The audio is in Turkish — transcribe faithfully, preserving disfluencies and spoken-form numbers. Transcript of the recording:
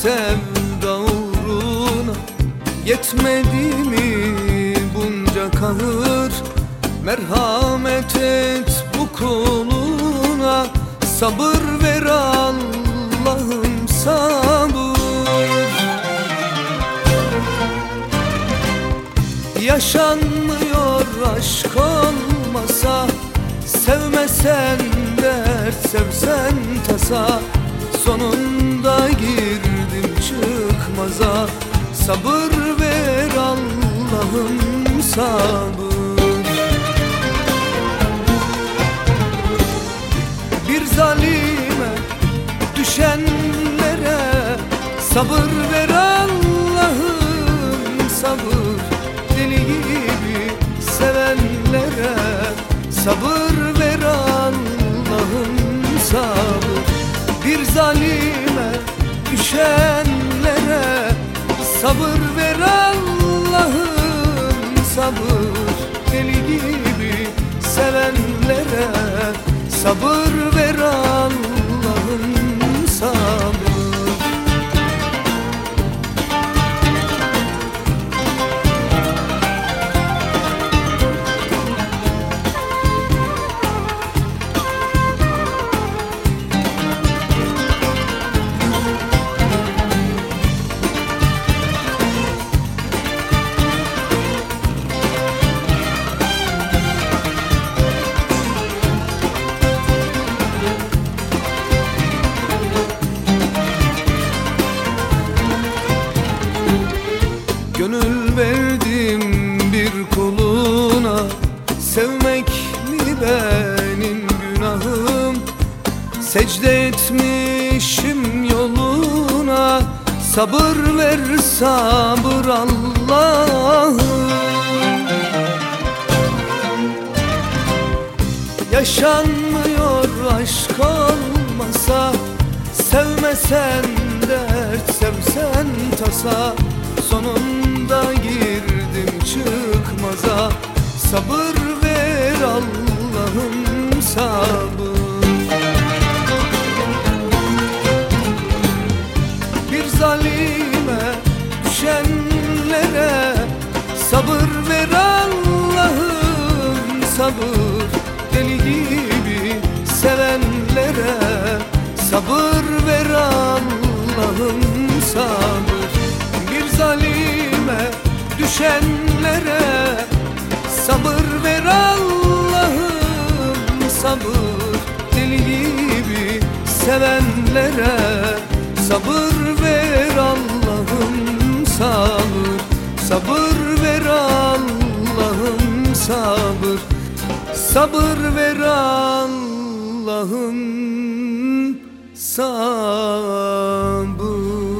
sevda uğruna, yetmedi mi bunca kahır? Merhamet et bu kuluna, sabır ver Allah'ım sabır. Yaşanmıyor aşk olmasa, sevmesen dert sevsen tasa, sonunda girdim çıkmaza. Sabır ver Allah'ım sabır. Bir zalime düşenlere sabır ver Allah'ım sabır. Deli gibi sevenlere sabır ver Allah'ım sabır. Bir zalime düşenlere sabır ver Allah'ım sabır. Deli gibi sevenlere sabır ver Allah'ım sabır. Gönül verdim bir kuluna, sevmek mi benim günahım? Secde etmişim yoluna, sabır ver sabır Allah'ım. Yaşanmıyor aşk olmasa, sevmesen dert sevsen tasa, sonunda girdim çıkmaza. Sabır ver Allah'ım sabır. Bir zalime düşenlere sabır ver Allah'ım sabır. Deli gibi sevenlere sabır ver Allah'ım sabır. Bir zalime düşenlere sabır ver Allah'ım sabır. Deli gibi sevenlere sabır ver Allah'ım sabır. Sabır ver Allah'ım sabır. Sabır ver Allah'ım sabır.